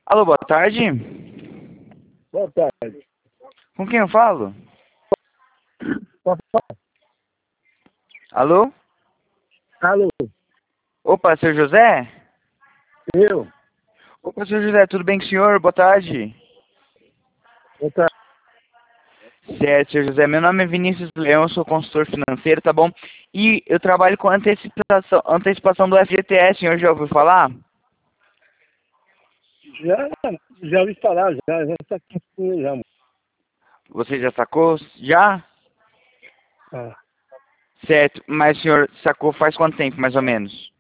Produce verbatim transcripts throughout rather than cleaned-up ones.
Alô, boa tarde. Boa tarde. Com quem eu falo? Posso falar? Alô? Alô, Opa, seu José? eu? Opa, seu José, tudo bem com o senhor? Boa tarde. Boa tarde. Certo, seu José. Meu nome é Vinícius Leão, sou consultor financeiro, tá bom? E eu trabalho com antecipação, antecipação do F G T S, o senhor já ouviu falar? Já, já ouvi falar, já, já está aqui comigo já. Você já sacou? Já? Ah, Certo, mas o senhor sacou faz quanto tempo, mais ou menos?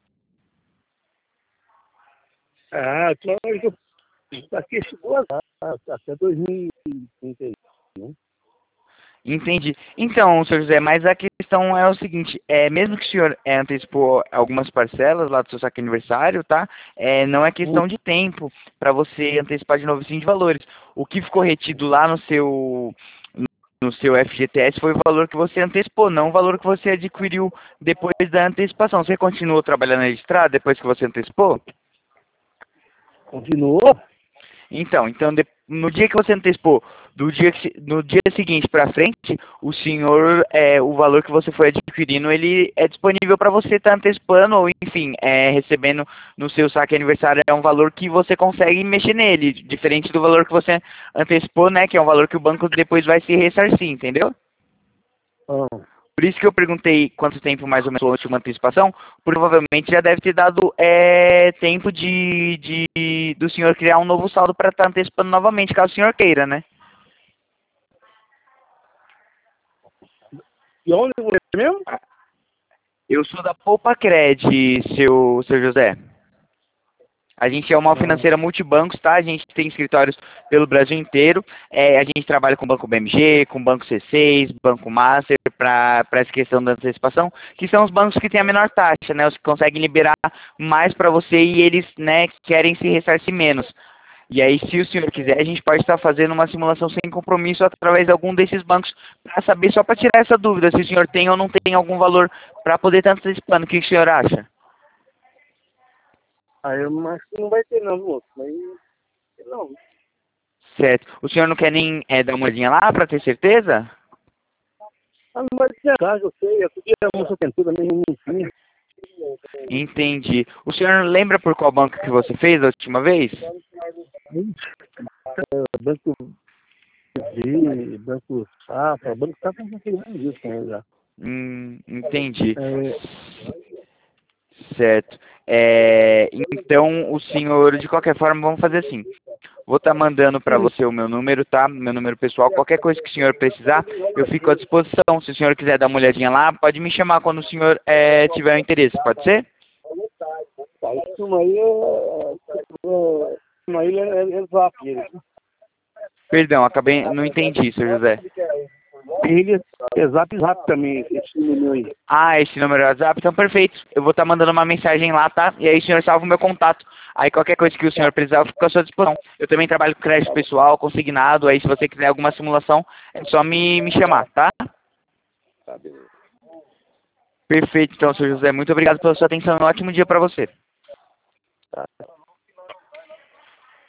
ah claro que aqui chegou a até dois mil e trinta e um. Entendi. Então, senhor José, mas a questão é o seguinte, é, mesmo que o senhor é, antecipou algumas parcelas lá do seu saque aniversário, tá? É, não é Hum, questão de tempo para você antecipar de novo sim de valores. O que ficou retido lá no seu no seu F G T S foi o valor que você antecipou, não o valor que você adquiriu depois da antecipação. Você continuou trabalhando na estrada depois que você antecipou? Continuou? Então, então de- no dia que você antecipou, do dia que, se- no dia seguinte para frente, o senhor, é, o valor que você foi adquirindo, ele é disponível para você estar antecipando ou, enfim, é, recebendo no seu saque aniversário, é um valor que você consegue mexer nele, diferente do valor que você antecipou, né, que é um valor que o banco depois vai se ressarcir, entendeu? Ah, Por isso que eu perguntei quanto tempo mais ou menos foi a última antecipação, provavelmente já deve ter dado é, tempo de, de do senhor criar um novo saldo para estar antecipando novamente, caso o senhor queira, né? e onde você mesmo? Eu sou da Poupa Cred, seu, seu José. A gente é uma Ah, financeira multibancos, tá? A gente tem escritórios pelo Brasil inteiro. É, a gente trabalha com o Banco B M G, com o Banco C seis, Banco Master, para essa questão da antecipação, que são os bancos que têm a menor taxa, né? Os que conseguem liberar mais para você e eles, né, querem se ressarcir menos. E aí, se o senhor quiser, a gente pode estar fazendo uma simulação sem compromisso através de algum desses bancos para saber, só para tirar essa dúvida, se o senhor tem ou não tem algum valor para poder estar antecipando. O que o senhor acha? aí eu acho que não vai ter não, moço. Mas não. Certo. O senhor não quer nem é, dar uma olhadinha lá para ter certeza? Ah, não vai ter caso, eu sei. Eu podia a moça tentou também, não tinha. Entendi. O senhor lembra por qual banco que você fez a última vez? Banco de Banco Safra, Banco Safra não tem nada disso com ele já. Hum, entendi. É, Certo. É, então, o senhor, de qualquer forma, vamos fazer assim. Vou estar mandando para sim, você o meu número, tá? Meu número pessoal. Qualquer coisa que o senhor precisar, eu fico à disposição. Se o senhor quiser dar uma olhadinha lá, pode me chamar quando o senhor é, tiver um interesse, pode ser? tá, isso aí é, é, isso aí é, é, é zap. Ele, Perdão, acabei, não entendi, senhor José. ele é zap zap também, esse número meu aí. Ah, esse número é WhatsApp, então perfeito. Eu vou estar mandando uma mensagem lá, tá? E aí o senhor salva o meu contato. Aí qualquer coisa que o senhor precisar, eu fico à sua disposição. Eu também trabalho com crédito pessoal, consignado. Aí se você quiser alguma simulação, é só me, me chamar, tá? Tá, beleza. Perfeito, então, senhor José. Muito obrigado pela sua atenção. Um ótimo dia para você. Tá.